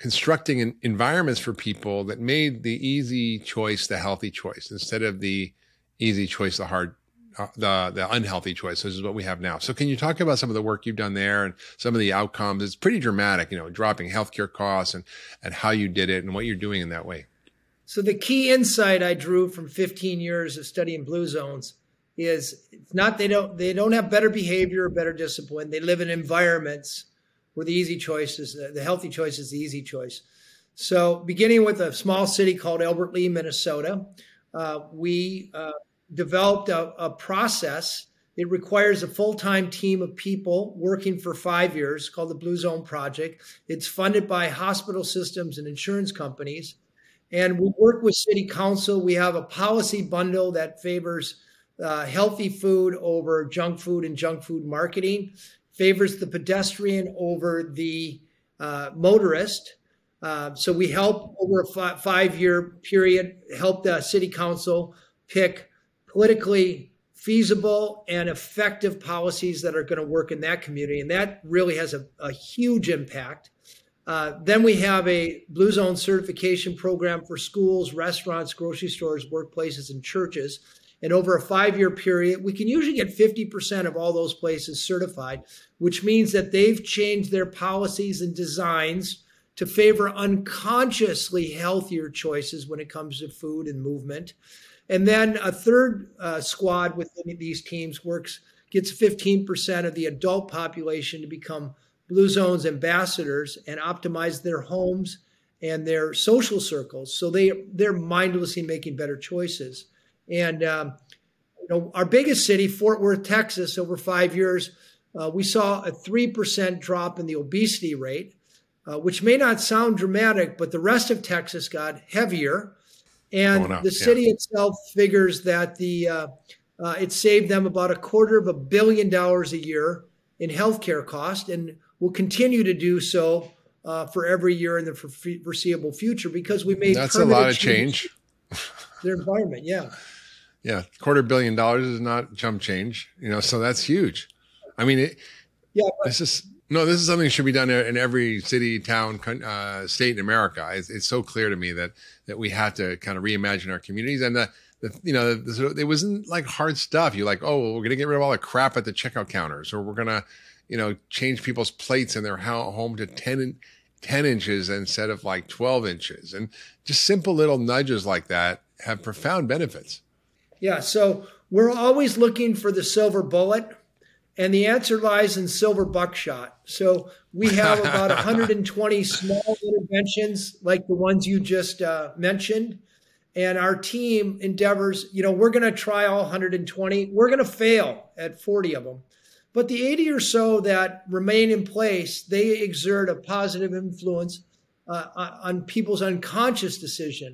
constructing an environments for people that made the easy choice the healthy choice instead of the easy choice the hard uh, the the unhealthy choice. This is what we have now. So can you talk about some of the work you've done there and some of the outcomes? It's pretty dramatic, you know, dropping healthcare costs and and how you did it and what you're doing in that way. So the key insight I drew from fifteen years of studying blue zones is it's not they don't they don't have better behavior or better discipline. They live in environments where the easy choice is the, the healthy choice is the easy choice. So beginning with a small city called Albert Lea, Minnesota, uh, we uh, developed a, a process. It requires a full-time team of people working for five years called the Blue Zone Project. It's funded by hospital systems and insurance companies. And we work with city council. We have a policy bundle that favors uh, healthy food over junk food and junk food marketing, favors the pedestrian over the uh, motorist. Uh, so we help over a f- five-year period, help the city council pick politically feasible and effective policies that are going to work in that community. And that really has a, a huge impact. Uh, then we have a Blue Zone certification program for schools, restaurants, grocery stores, workplaces, and churches. And over a five-year period, we can usually get fifty percent of all those places certified, which means that they've changed their policies and designs to favor unconsciously healthier choices when it comes to food and movement. And then a third uh, squad within these teams works, gets fifteen percent of the adult population to become Blue Zone's ambassadors and optimize their homes and their social circles. So they, they're mindlessly making better choices. And um, you know, our biggest city, Fort Worth, Texas, over five years, uh, we saw a three percent drop in the obesity rate, uh, which may not sound dramatic, but the rest of Texas got heavier. And up, the city yeah. itself figures that the uh, uh, it saved them about a quarter of a billion dollars a year in healthcare cost, and will continue to do so uh, for every year in the foreseeable future because we made that's a lot of change. Their environment, yeah. Yeah, quarter billion dollars is not chump change, you know. So that's huge. I mean, it, yeah. But, this is no, this is something that should be done in every city, town, uh, state in America. It's, it's so clear to me that that we have to kind of reimagine our communities. And the, the you know, the, it wasn't like hard stuff. You're like, oh, well, we're gonna get rid of all the crap at the checkout counters, or we're gonna, you know, change people's plates in their home to ten, ten inches instead of like twelve inches, and just simple little nudges like that have profound benefits. Yeah, so we're always looking for the silver bullet, and the answer lies in silver buckshot. So we have about one hundred twenty small interventions like the ones you just uh, mentioned, and our team endeavors, you know, we're going to try all one hundred twenty. We're going to fail at forty of them. But the eighty or so that remain in place, they exert a positive influence uh, on people's unconscious decision,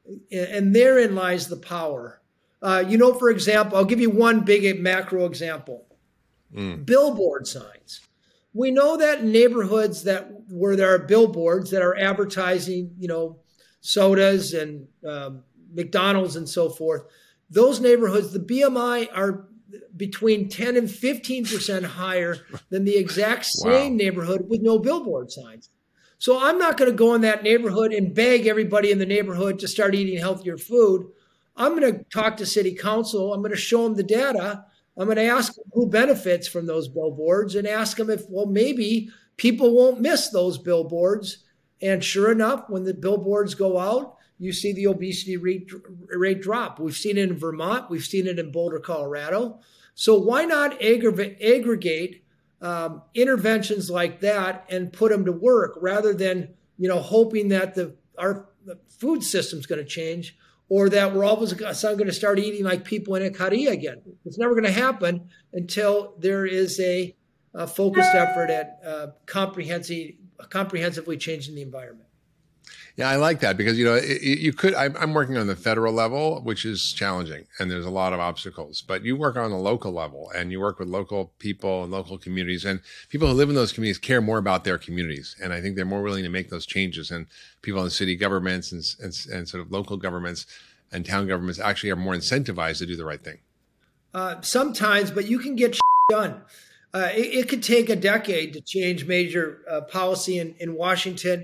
and therein lies the power. Uh, you know, for example, I'll give you one big macro example. Mm. Billboard signs. We know that in neighborhoods that where there are billboards that are advertising, you know, sodas and um, McDonald's and so forth, those neighborhoods, the B M I are between ten and fifteen percent higher than the exact same wow. neighborhood with no billboard signs. So I'm not going to go in that neighborhood and beg everybody in the neighborhood to start eating healthier food. I'm going to talk to city council. I'm going to show them the data. I'm going to ask them who benefits from those billboards and ask them if, well, maybe people won't miss those billboards. And sure enough, when the billboards go out, you see the obesity rate, rate drop. We've seen it in Vermont. We've seen it in Boulder, Colorado. So why not aggregate, aggregate um, interventions like that and put them to work rather than, you know, hoping that the our the food system's going to change, or that we're all of a sudden going to start eating like people in Ikaria again. It's never going to happen until there is a, a focused effort at uh, comprehensive, comprehensively changing the environment. Yeah, I like that because, you know, it, you could, I'm, I'm working on the federal level, which is challenging and there's a lot of obstacles, but you work on the local level and you work with local people and local communities, and people who live in those communities care more about their communities. And I think they're more willing to make those changes, and people in city governments and, and, and sort of local governments and town governments actually are more incentivized to do the right thing. Uh, sometimes, but you can get done. Uh, it, it could take a decade to change major uh, policy in, in Washington.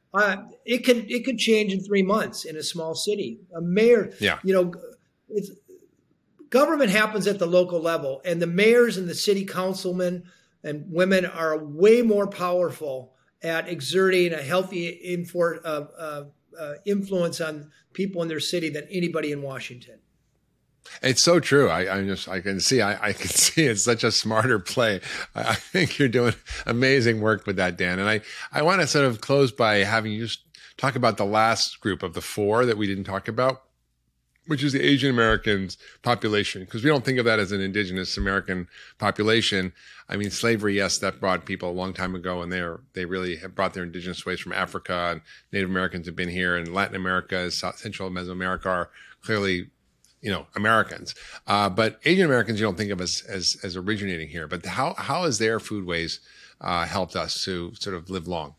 uh, it can it could change in three months in a small city. A mayor, yeah. you know, it's government happens at the local level, and the mayors and the city councilmen and women are way more powerful at exerting a healthy infor, uh, uh, uh, influence on people in their city than anybody in Washington. It's so true. I, I just, I can see, I, I can see it's such a smarter play. I, I think you're doing amazing work with that, Dan. And I, I want to sort of close by having you just talk about the last group of the four that we didn't talk about, which is the Asian Americans population, because we don't think of that as an indigenous American population. I mean, slavery, yes, that brought people a long time ago, and they're, they really have brought their indigenous ways from Africa, and Native Americans have been here, and Latin America, South, Central Mesoamerica are clearly, you know, Americans. Uh, but Asian Americans, you don't think of as, as, as originating here. But how, how has their foodways uh, helped us to sort of live long?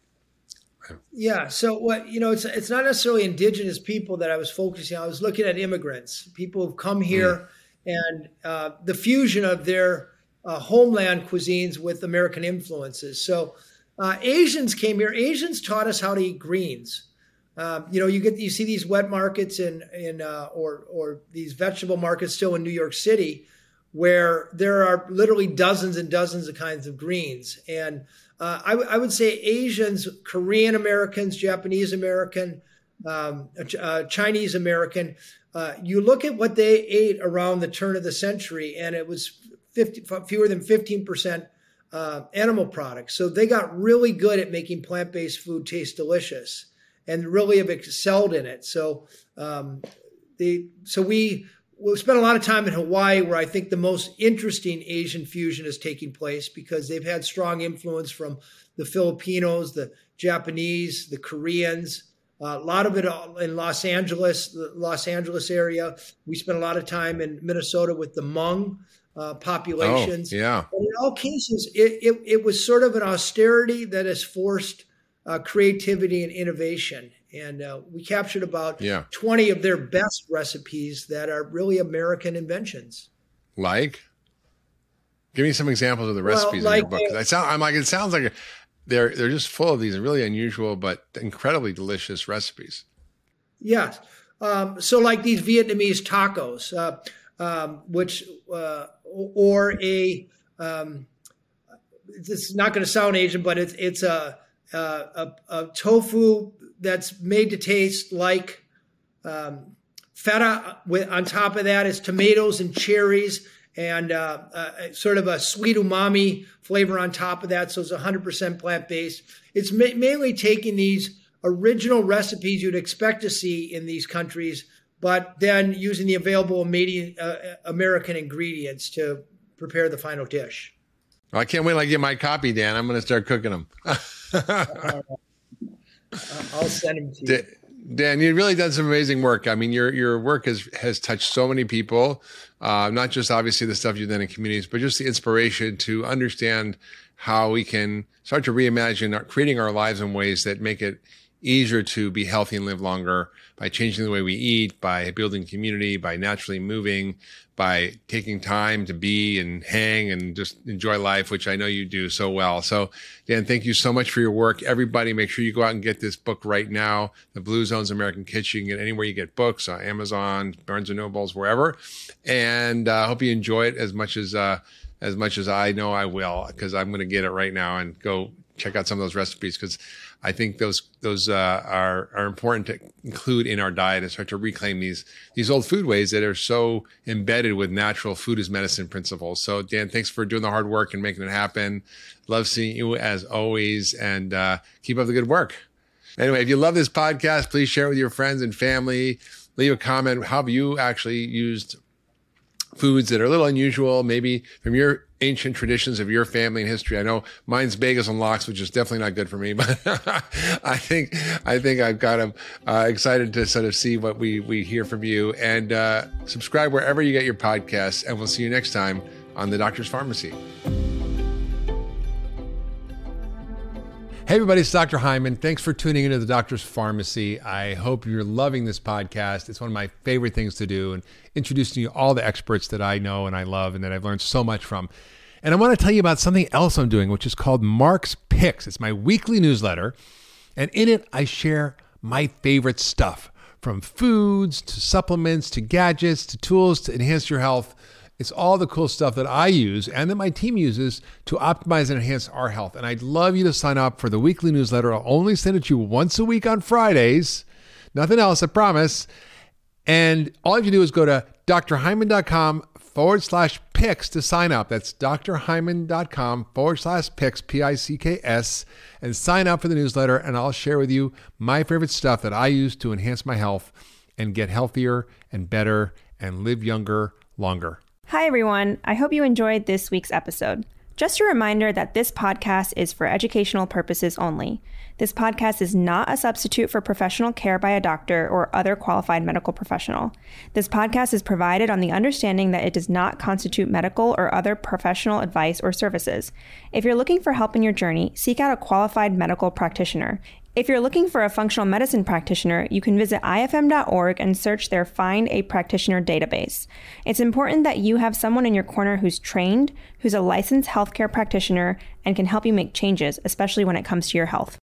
Yeah. So what, you know, it's, it's not necessarily indigenous people that I was focusing on. I was looking at immigrants, people who've come here mm. and uh, the fusion of their uh, homeland cuisines with American influences. So uh, Asians came here. Asians taught us how to eat greens. Um, you know, you get you see these wet markets in in uh, or or these vegetable markets still in New York City, where there are literally dozens and dozens of kinds of greens. And uh, I, w- I would say Asians, Korean Americans, Japanese American, um, uh, Chinese American. Uh, you look at what they ate around the turn of the century, and it was fifty, fewer than fifteen percent uh, animal products. So they got really good at making plant-based food taste delicious, and really have excelled in it. So, um, the so we we spent a lot of time in Hawaii, where I think the most interesting Asian fusion is taking place, because they've had strong influence from the Filipinos, the Japanese, the Koreans. Uh, a lot of it in Los Angeles, the Los Angeles area. We spent a lot of time in Minnesota with the Hmong uh, populations. Oh, yeah. And in all cases, it, it it was sort of an austerity that has forced Uh, creativity and innovation. And uh, we captured about yeah. twenty of their best recipes that are really American inventions. Like? Give me some examples of the recipes well, like, in your book. 'Cause I sound, I'm like, it sounds like they're, they're just full of these really unusual but incredibly delicious recipes. Yes. Um, so like these Vietnamese tacos, uh, um, which, uh, or a, um, this is not going to sound Asian, but it's, it's a, Uh, a, a tofu that's made to taste like um, feta. With on top of that is tomatoes and cherries, and uh, uh, sort of a sweet umami flavor on top of that. So it's one hundred percent plant-based. It's ma- mainly taking these original recipes you'd expect to see in these countries, but then using the available uh, American ingredients to prepare the final dish. Well, I can't wait till I get my copy, Dan. I'm going to start cooking them. uh, I'll send them to you. Dan, you've really done some amazing work. I mean, your your work has has touched so many people, uh, not just obviously the stuff you've done in communities, but just the inspiration to understand how we can start to reimagine our, creating our lives in ways that make it easier to be healthy and live longer by changing the way we eat, by building community, by naturally moving, by taking time to be and hang and just enjoy life, which I know you do so well. So, Dan, thank you so much for your work. Everybody, make sure you go out and get this book right now, The Blue Zone's American Kitchen. You can get it anywhere you get books, on Amazon, Barnes and Nobles, wherever. And I uh, hope you enjoy it as much as uh, as much as I know I will, because I'm going to get it right now and go check out some of those recipes, because I think those those uh, are are important to include in our diet and start to reclaim these these old foodways that are so embedded with natural food as medicine principles. So, Dan, thanks for doing the hard work and making it happen. Love seeing you as always, and uh, keep up the good work. Anyway, if you love this podcast, please share it with your friends and family. Leave a comment. How have you actually used foods that are a little unusual, maybe from your ancient traditions of your family and history? I know mine's bagels and lox, which is definitely not good for me, but I think I think I've got them uh, excited to sort of see what we we hear from you. And uh, subscribe wherever you get your podcasts, and we'll see you next time on The Doctor's Pharmacy. Hey everybody, it's Doctor Hyman. Thanks for tuning into The Doctor's Pharmacy. I hope you're loving this podcast. It's one of my favorite things to do, and introducing you to all the experts that I know and I love and that I've learned so much from. And I want to tell you about something else I'm doing, which is called Mark's Picks. It's my weekly newsletter And in it, I share my favorite stuff, from foods to supplements to gadgets to tools to enhance your health. It's all the cool stuff that I use and that my team uses to optimize and enhance our health. And I'd love you to sign up for the weekly newsletter. I'll only send it to you once a week on Fridays. Nothing else, I promise. And all you have to do is go to drhyman.com forward slash picks to sign up. That's drhyman.com forward slash picks, P I C K S, and sign up for the newsletter. And I'll share with you my favorite stuff that I use to enhance my health and get healthier and better and live younger, longer. Hi, everyone. I hope you enjoyed this week's episode. Just a reminder that this podcast is for educational purposes only. This podcast is not a substitute for professional care by a doctor or other qualified medical professional. This podcast is provided on the understanding that it does not constitute medical or other professional advice or services. If you're looking for help in your journey, seek out a qualified medical practitioner. If you're looking for a functional medicine practitioner, you can visit I F M dot org and search their Find a Practitioner database. It's important that you have someone in your corner who's trained, who's a licensed healthcare practitioner, and can help you make changes, especially when it comes to your health.